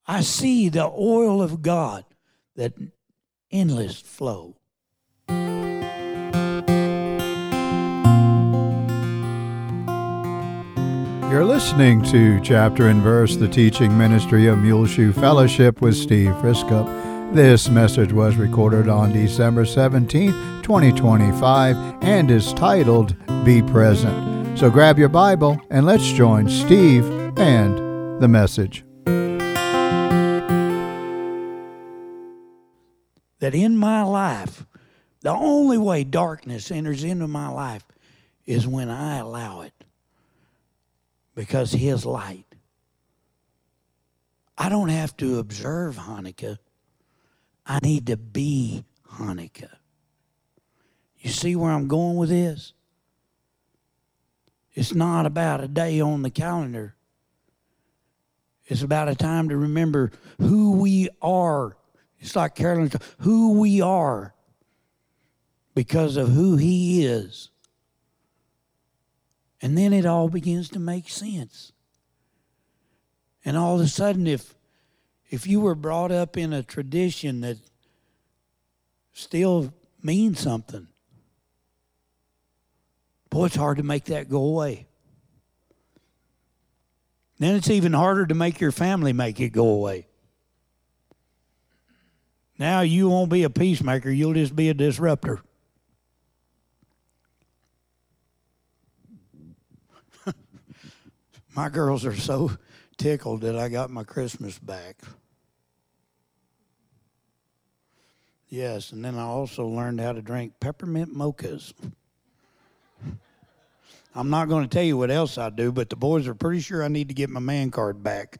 I see the oil of God, that endless flow. You're listening to Chapter and Verse, the teaching ministry of Muleshoe Fellowship with Steve Friskup. This message was recorded on December 17th, 2025, and is titled, Be Present. So grab your Bible and let's join Steve and the message. That in my life, the only way darkness enters into my life is when I allow it. Because His light. I don't have to observe Hanukkah. I need to be Hanukkah. You see where I'm going with this? It's not about a day on the calendar. It's about a time to remember who we are. It's like Carolyn, who we are because of who He is. And then it all begins to make sense. And all of a sudden, if you were brought up in a tradition that still means something, boy, it's hard to make that go away. Then it's even harder to make your family make it go away. Now you won't be a peacemaker, you'll just be a disruptor. My girls are so tickled that I got my Christmas back. Yes, and then I also learned how to drink peppermint mochas. I'm not going to tell you what else I do, but the boys are pretty sure I need to get my man card back.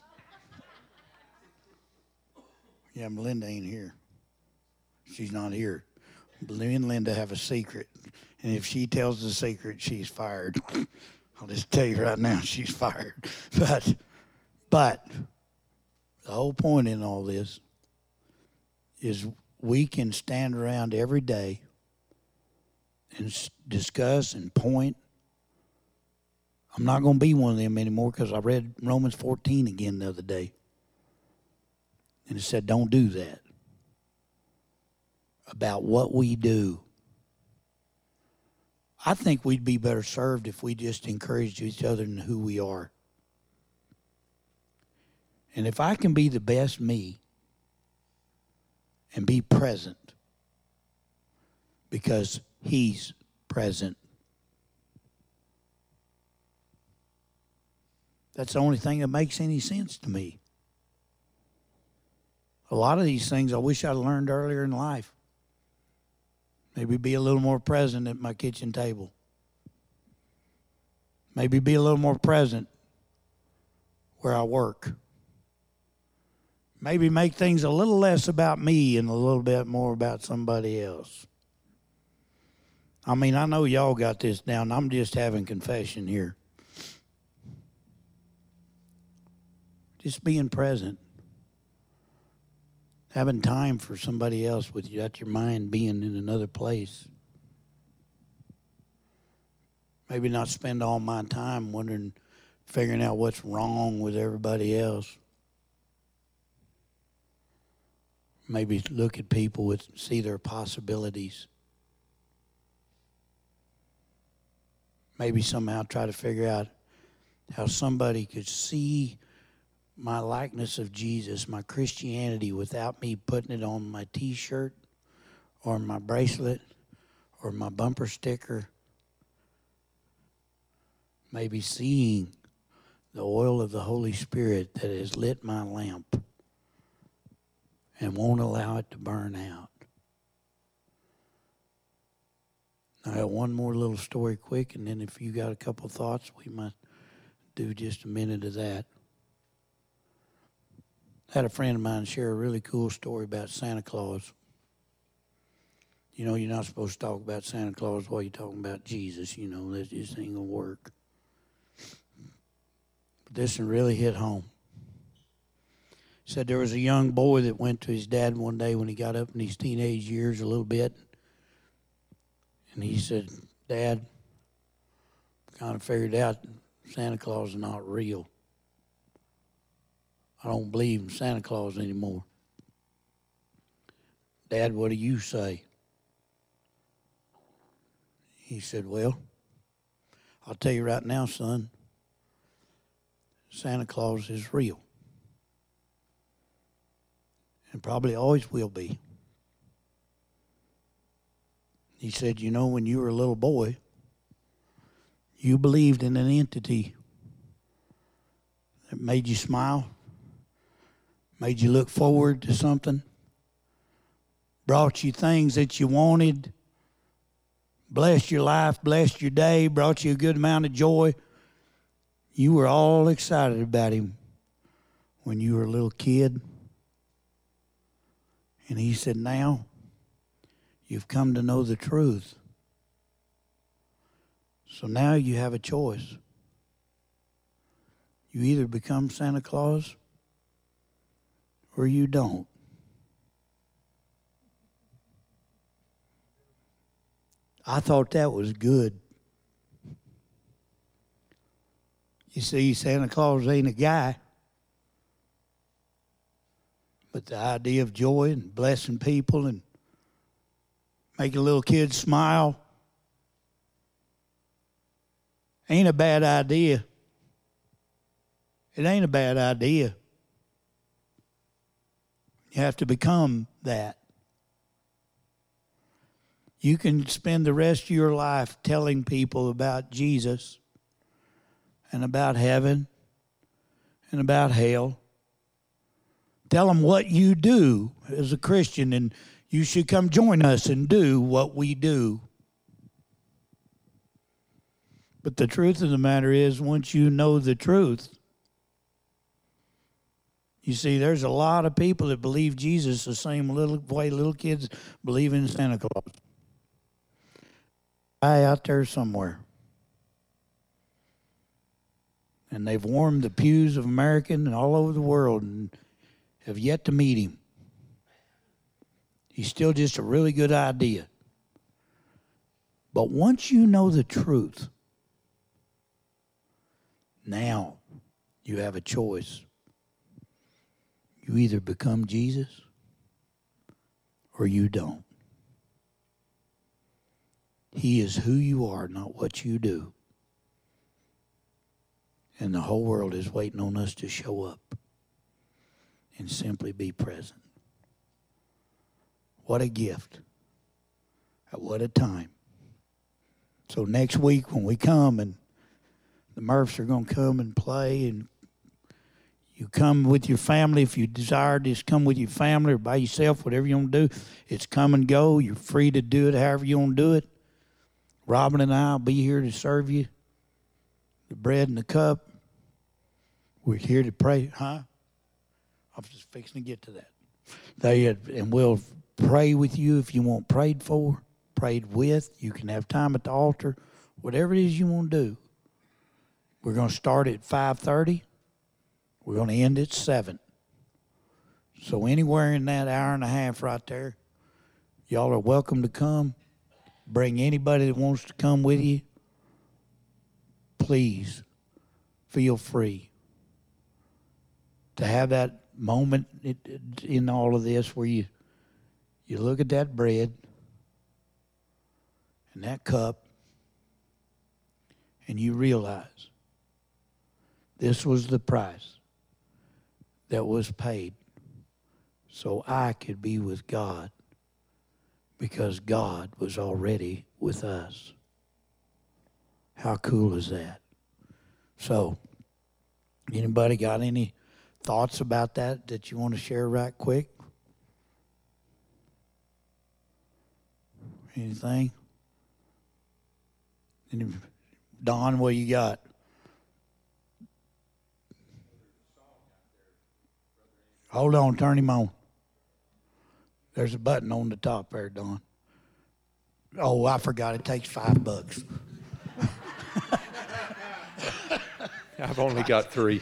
Yeah, Melinda ain't here. She's not here. Me and Linda have a secret, and if she tells the secret, she's fired. I'll just tell you right now, she's fired. But the whole point in all this is we can stand around every day and discuss and point. I'm not going to be one of them anymore because I read Romans 14 again the other day. And it said, don't do that. About what we do. I think we'd be better served if we just encouraged each other in who we are. And if I can be the best me and be present because He's present, that's the only thing that makes any sense to me. A lot of these things I wish I'd learned earlier in life. Maybe be a little more present at my kitchen table. Maybe be a little more present where I work. Maybe make things a little less about me and a little bit more about somebody else. I mean, I know y'all got this down. I'm just having confession here. Just being present. Having time for somebody else without your mind being in another place. Maybe not spend all my time figuring out what's wrong with everybody else. Maybe look at people see their possibilities. Maybe somehow try to figure out how somebody could see my likeness of Jesus, my Christianity, without me putting it on my T-shirt or my bracelet or my bumper sticker. Maybe seeing the oil of the Holy Spirit that has lit my lamp and won't allow it to burn out. I got one more little story quick, and then if you got a couple thoughts, we might do just a minute of that. I had a friend of mine share a really cool story about Santa Claus. You know, you're not supposed to talk about Santa Claus while you're talking about Jesus. You know, that just ain't going to work. But this one really hit home. Said there was a young boy that went to his dad one day when he got up in his teenage years a little bit. And he said, Dad, kind of figured out Santa Claus is not real. I don't believe in Santa Claus anymore. Dad, what do you say? He said, well, I'll tell you right now, son, Santa Claus is real. And probably always will be. He said, you know, when you were a little boy, you believed in an entity that made you smile, made you look forward to something, brought you things that you wanted, blessed your life, blessed your day, brought you a good amount of joy. You were all excited about him when you were a little kid. And he said, now you've come to know the truth. So now you have a choice. You either become Santa Claus or you don't. I thought that was good. You see, Santa Claus ain't a guy. But the idea of joy and blessing people and making little kids smile ain't a bad idea. It ain't a bad idea. You have to become that. You can spend the rest of your life telling people about Jesus and about heaven and about hell. Tell them what you do as a Christian, and you should come join us and do what we do. But the truth of the matter is, once you know the truth, you see, there's a lot of people that believe Jesus the same way little kids believe in Santa Claus. Guy out there somewhere. And they've warmed the pews of America and all over the world and have yet to meet him. He's still just a really good idea. But once you know the truth, now you have a choice. You either become Jesus or you don't. He is who you are, not what you do. And the whole world is waiting on us to show up and simply be present. What a gift. What a time. So next week when we come, and the Murphs are going to come and play, and you come with your family. If you desire, just come with your family or by yourself, whatever you want to do. It's come and go. You're free to do it however you want to do it. Robin and I will be here to serve you the bread and the cup. We're here to pray. Huh? I was just fixing to get to that. And we'll pray with you if you want prayed for, prayed with. You can have time at the altar, whatever it is you want to do. We're going to start at 5:30. We're going to end at 7. So anywhere in that hour and a half right there, y'all are welcome to come. Bring anybody that wants to come with you. Please feel free to have that moment in all of this where you look at that bread and that cup and you realize this was the price that was paid so I could be with God, because God was already with us. How cool is that? So, anybody got any thoughts about that you want to share right quick? Anything? Don, what you got? Hold on, turn him on. There's a button on the top there, Don. Oh, I forgot. It takes $5. I've only got 3.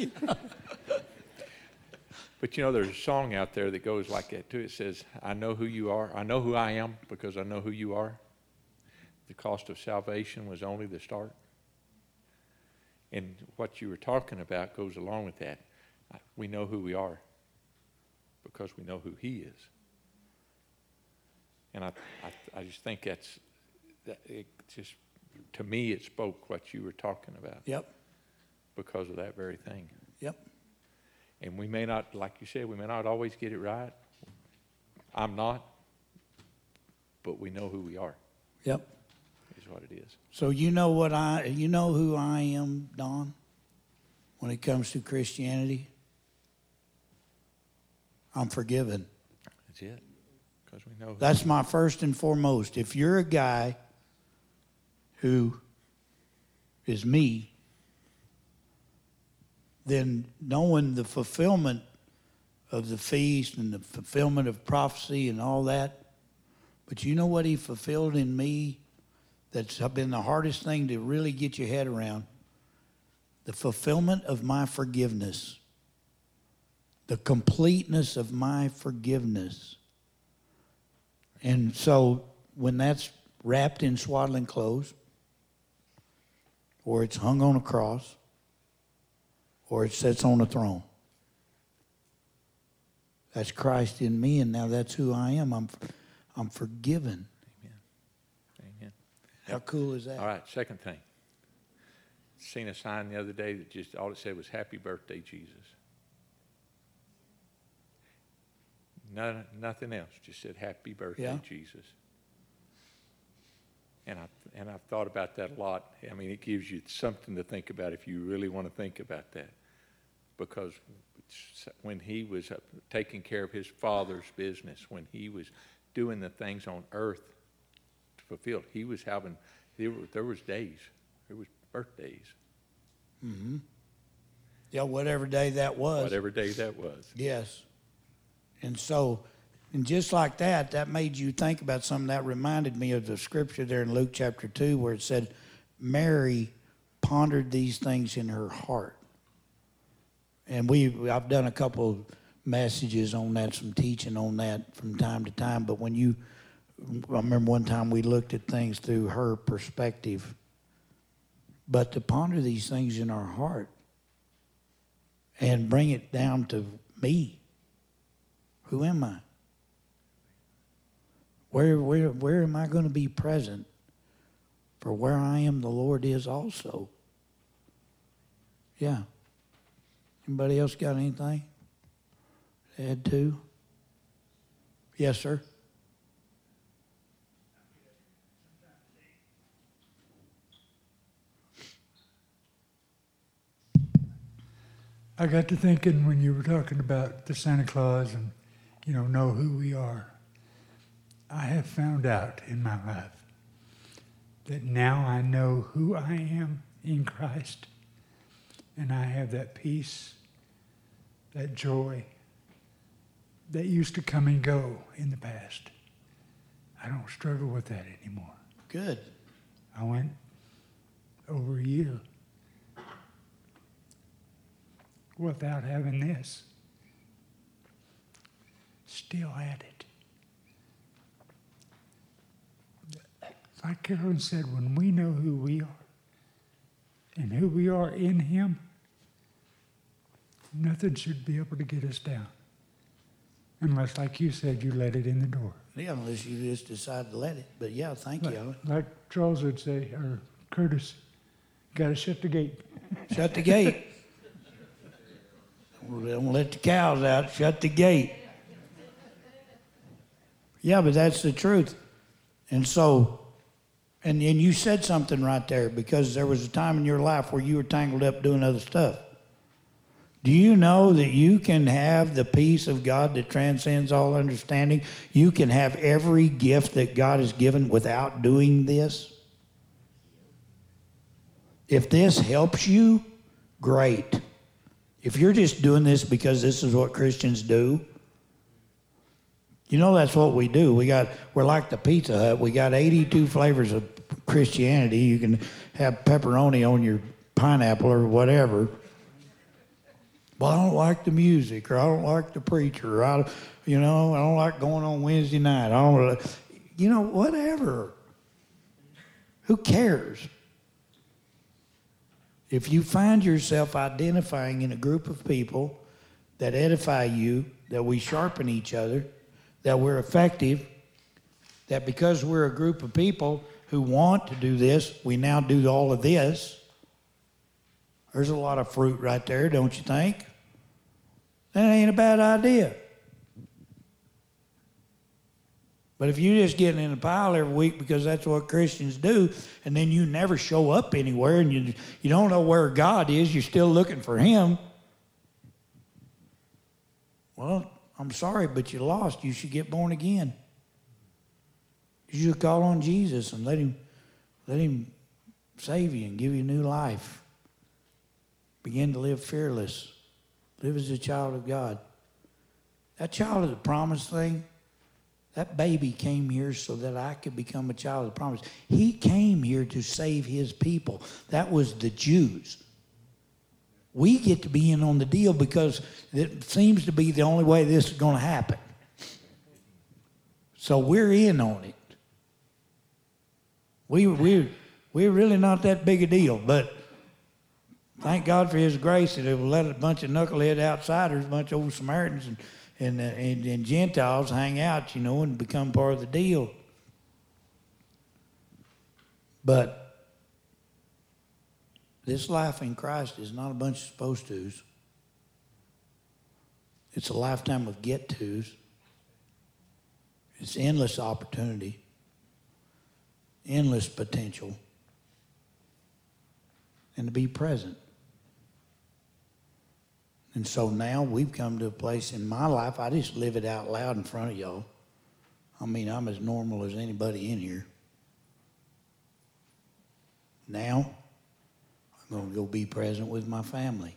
But you know, there's a song out there that goes like that too. It says, I know who you are. I know who I am because I know who you are. The cost of salvation was only the start. And what you were talking about goes along with that. We know who we are because we know who He is. And I just think that it just, to me, it spoke what you were talking about. Yep. Because of that very thing. Yep. And we may not, like you said, we may not always get it right. I'm not. But we know who we are. Yep. Is what it is. So you know who I am, Don, when it comes to Christianity? I'm forgiven. That's it. Because we know. That's my first and foremost. If you're a guy who is me, then knowing the fulfillment of the feast and the fulfillment of prophecy and all that, but you know what He fulfilled in me that's been the hardest thing to really get your head around? The fulfillment of my forgiveness. The completeness of my forgiveness. And so when that's wrapped in swaddling clothes, or it's hung on a cross, or it sits on a throne, that's Christ in me, and now that's who I am. I'm forgiven. Amen. Amen. How cool is that? All right, second thing. Seen a sign the other day that just all it said was "Happy Birthday, Jesus." Nothing else. Just said "Happy Birthday, Jesus." And I've thought about that a lot. I mean, it gives you something to think about if you really want to think about that. Because when He was taking care of His Father's business, when He was doing the things on earth to fulfill, He was having, there was days, there was birthdays. Mm-hmm. Yeah, whatever day that was. Whatever day that was. Yes. And so, and just like that, that made you think about something. That reminded me of the scripture there in Luke chapter 2 where it said, Mary pondered these things in her heart. And I've done a couple messages on that, some teaching on that from time to time. But I remember one time we looked at things through her perspective. But to ponder these things in our heart and bring it down to me. Who am I? Where am I going to be present? For where I am, the Lord is also. Yeah. Anybody else got anything to add to? Yes, sir. I got to thinking when you were talking about the Santa Claus and, know who we are. I have found out in my life that now I know who I am in Christ, and I have that peace, that joy that used to come and go in the past. I don't struggle with that anymore. Good. I went over a year without having this. Still at it. Like Carolyn said, when we know who we are and who we are in Him, nothing should be able to get us down. Unless, like you said, you let it in the door. Yeah, unless you just decide to let it. But yeah, thank you. Like Charles would say, or Curtis, got to shut the gate. Shut the gate. Don't let the cows out. Shut the gate. Yeah, but that's the truth. And so, and you said something right there, because there was a time in your life where you were tangled up doing other stuff. Do you know that you can have the peace of God that transcends all understanding? You can have every gift that God has given without doing this? If this helps you, great. If you're just doing this because this is what Christians do, that's what we do. We're like the Pizza Hut. We got 82 flavors of Christianity. You can have pepperoni on your pineapple or whatever. Well, I don't like the music, or I don't like the preacher, or I don't like going on Wednesday night. Whatever. Who cares? If you find yourself identifying in a group of people that edify you, that we sharpen each other, that we're effective, that because we're a group of people who want to do this, we now do all of this. There's a lot of fruit right there, don't you think? That ain't a bad idea. But if you're just getting in a pile every week because that's what Christians do, and then you never show up anywhere and you don't know where God is, you're still looking for him, well, I'm sorry, but you're lost. You should get born again. You should call on Jesus and let him save you and give you new life. Begin to live fearless. Live as a child of God. That child of the promise thing, that baby came here so that I could become a child of the promise. He came here to save his people. That was the Jews. We get to be in on the deal because it seems to be the only way this is going to happen. So we're in on it. We're really not that big a deal, but thank God for his grace that it will let a bunch of knucklehead outsiders, a bunch of old Samaritans and Gentiles hang out, and become part of the deal. But this life in Christ is not a bunch of supposed tos. It's a lifetime of get tos. It's endless opportunity, endless potential, and to be present. And so now we've come to a place in my life, I just live it out loud in front of y'all. I mean, I'm as normal as anybody in here. Now, I'm going to go be present with my family.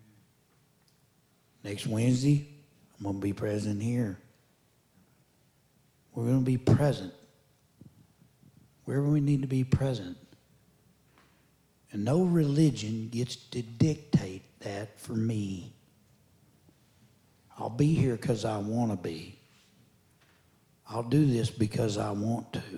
Next Wednesday, I'm going to be present here. We're going to be present wherever we need to be present. And no religion gets to dictate that for me. I'll be here because I want to be. I'll do this because I want to.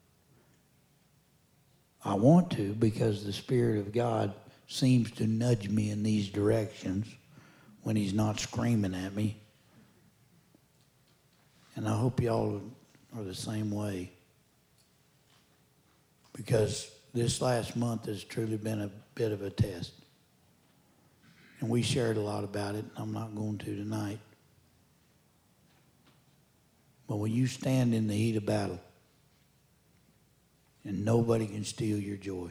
I want to because the Spirit of God seems to nudge me in these directions when he's not screaming at me. And I hope y'all are the same way. Because this last month has truly been a bit of a test. And we shared a lot about it. I'm not going to tonight. But when you stand in the heat of battle, and nobody can steal your joy.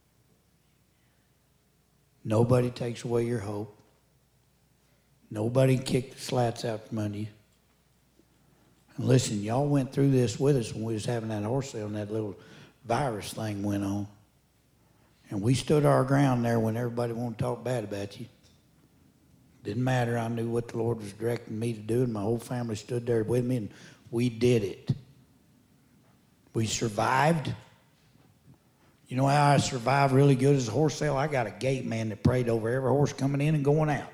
Nobody takes away your hope. Nobody can kick the slats out from under you. And listen, y'all went through this with us when we was having that horse sale and that little virus thing went on. And we stood our ground there when everybody wanted to talk bad about you. Didn't matter. I knew what the Lord was directing me to do, and my whole family stood there with me, and we did it. We survived. You know how I survived really good as a horse sale? I got a gate man that prayed over every horse coming in and going out.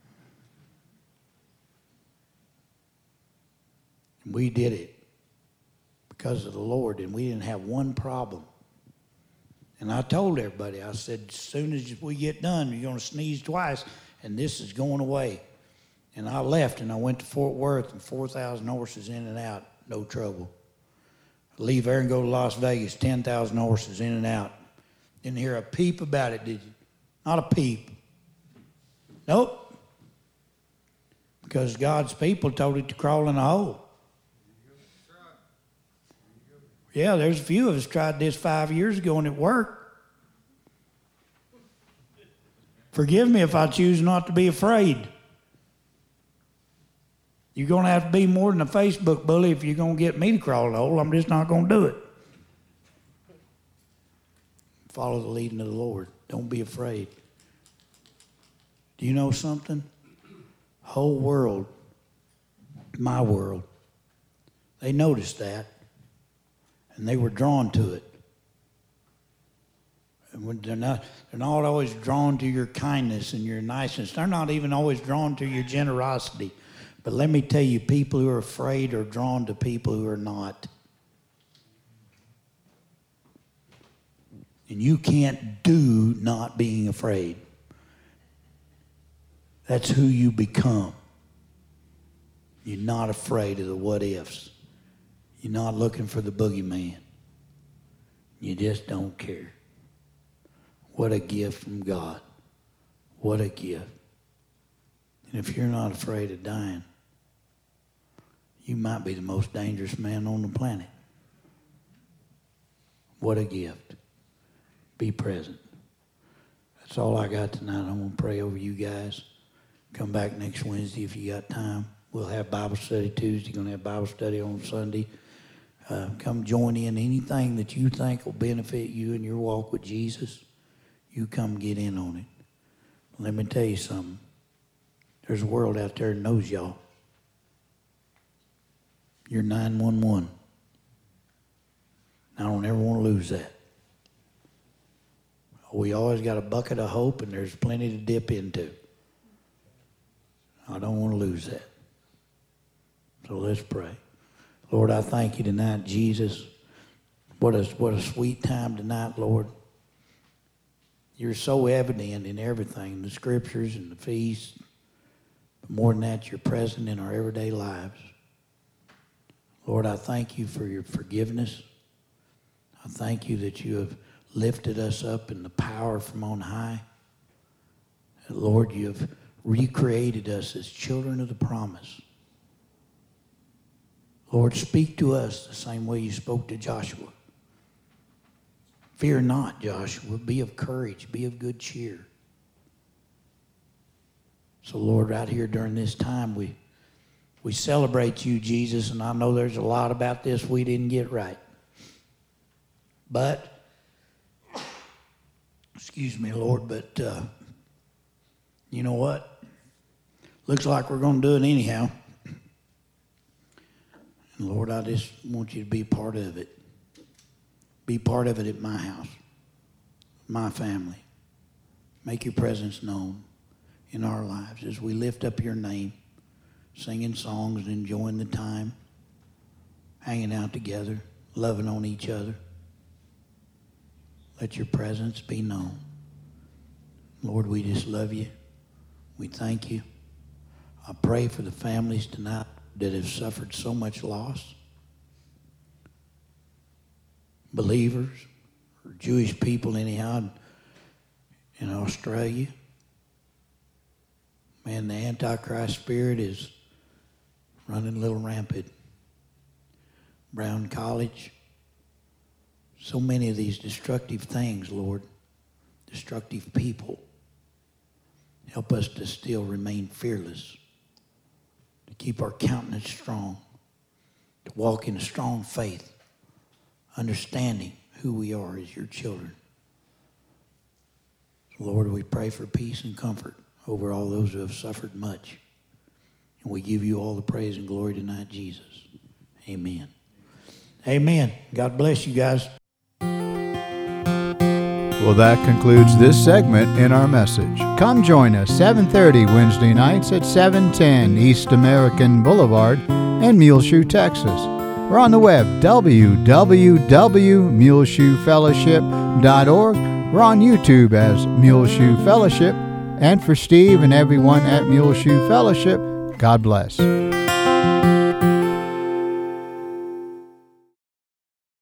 And we did it because of the Lord, and we didn't have one problem. And I told everybody, I said, as soon as we get done, you're going to sneeze twice, and this is going away. And I left, and I went to Fort Worth, and 4,000 horses in and out, no trouble. Leave there and go to Las Vegas, 10,000 horses in and out. Didn't hear a peep about it, did you? Not a peep. Nope. Because God's people told it to crawl in a hole. Yeah, there's a few of us tried this 5 years ago and it worked. Forgive me if I choose not to be afraid. You're going to have to be more than a Facebook bully if you're going to get me to crawl in a hole. I'm just not going to do it. Follow the leading of the Lord. Don't be afraid. Do you know something? Whole world, my world, they noticed that. And they were drawn to it. And they're not always drawn to your kindness and your niceness. They're not even always drawn to your generosity. But let me tell you, people who are afraid are drawn to people who are not. And you can't do not being afraid. That's who you become. You're not afraid of the what ifs. You're not looking for the boogeyman. You just don't care. What a gift from God. What a gift. And if you're not afraid of dying, you might be the most dangerous man on the planet. What a gift. Be present. That's all I got tonight. I'm going to pray over you guys. Come back next Wednesday if you got time. We'll have Bible study Tuesday. Going to have Bible study on Sunday. Come join in. Anything that you think will benefit you in your walk with Jesus, you come get in on it. Let me tell you something. There's a world out there that knows y'all. You're 911. I don't ever want to lose that. We always got a bucket of hope, and there's plenty to dip into. I don't want to lose that. So let's pray. Lord, I thank you tonight, Jesus. What a sweet time tonight, Lord. You're so evident in everything, the scriptures and the feasts. But more than that, you're present in our everyday lives. Lord, I thank you for your forgiveness. I thank you that you have lifted us up in the power from on high. And Lord, you have recreated us as children of the promise. Lord, speak to us the same way you spoke to Joshua. Fear not, Joshua. Be of courage. Be of good cheer. So, Lord, right here during this time, we celebrate you, Jesus, and I know there's a lot about this we didn't get right. But, excuse me, Lord, but you know what? Looks like we're going to do it anyhow. And Lord, I just want you to be part of it. Be part of it at my house, my family. Make your presence known in our lives as we lift up your name, singing songs and enjoying the time, hanging out together, loving on each other. Let your presence be known. Lord, we just love you. We thank you. I pray for the families tonight that have suffered so much loss. Believers, or Jewish people anyhow, in Australia. Man, the Antichrist spirit is running a little rampant. Brown College. So many of these destructive things, Lord. Destructive people. Help us to still remain fearless. To keep our countenance strong. To walk in a strong faith. Understanding who we are as your children. Lord, we pray for peace and comfort over all those who have suffered much. And we give you all the praise and glory tonight, Jesus. Amen. Amen. God bless you guys. Well, that concludes this segment in our message. Come join us 7:30 Wednesday nights at 710 East American Boulevard in Muleshoe, Texas. We're on the web, www.muleshoefellowship.org. We're on YouTube as Muleshoe Fellowship. And for Steve and everyone at Muleshoe Fellowship, God bless.